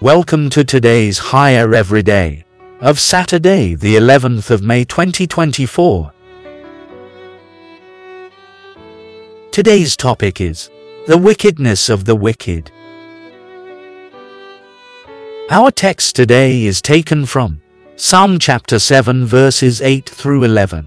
Welcome to today's Higher Everyday of Saturday, the 11th of May 2024. Today's topic is the wickedness of the wicked. Our text today is taken from Psalm chapter 7 verses 8 through 11.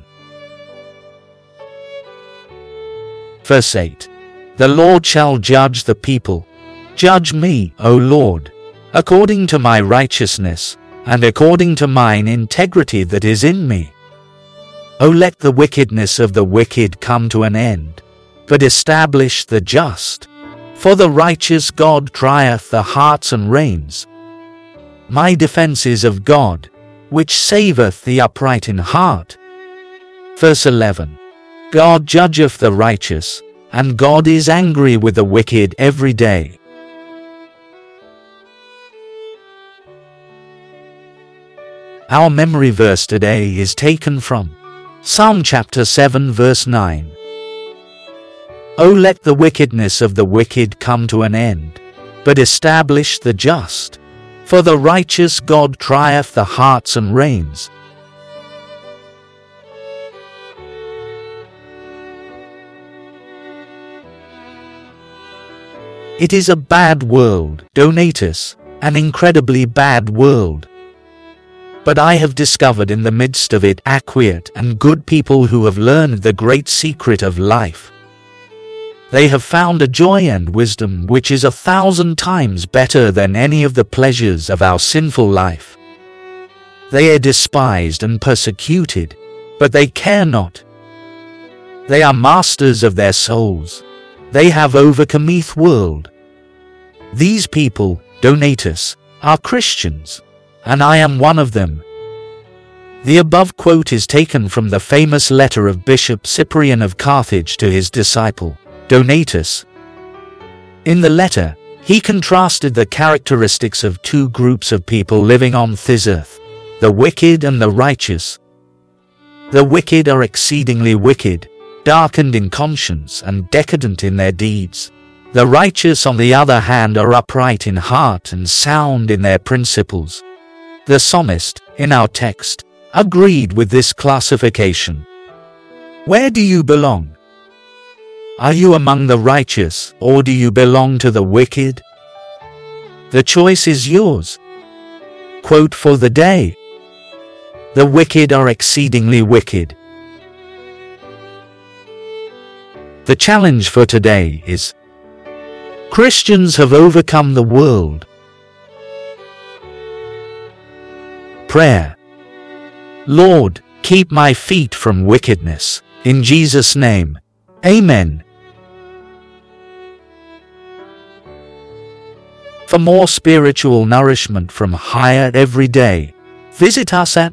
Verse 8. The Lord shall judge the people. Judge me, O Lord, according to my righteousness, and according to mine integrity that is in me. O let the wickedness of the wicked come to an end, but establish the just. For the righteous God trieth the hearts and reins. My defense is of God, which saveth the upright in heart. Verse 11. God judgeth the righteous, and God is angry with the wicked every day. Our memory verse today is taken from Psalm chapter 7 verse 9. O let the wickedness of the wicked come to an end, but establish the just. For the righteous God trieth the hearts and reins. It is a bad world, Donatus, an incredibly bad world. But I have discovered in the midst of it quiet and good people who have learned the great secret of life. They have found a joy and wisdom which is 1,000 times better than any of the pleasures of our sinful life. They are despised and persecuted, but they care not. They are masters of their souls. They have overcome the world. These people, Donatus, are Christians, and I am one of them. The above quote is taken from the famous letter of Bishop Cyprian of Carthage to his disciple, Donatus. In the letter, he contrasted the characteristics of two groups of people living on this earth, the wicked and the righteous. The wicked are exceedingly wicked, darkened in conscience and decadent in their deeds. The righteous, on the other hand, are upright in heart and sound in their principles. The psalmist, in our text, agreed with this classification. Where do you belong? Are you among the righteous, or do you belong to the wicked? The choice is yours. Quote for the day. The wicked are exceedingly wicked. The challenge for today is: Christians have overcome the world. Prayer. Lord, keep my feet from wickedness. In Jesus' name. Amen. For more spiritual nourishment from Higher Everyday, visit us at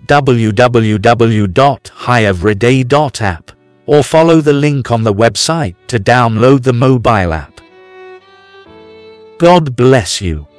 www.higheveryday.app or follow the link on the website to download the mobile app. God bless you.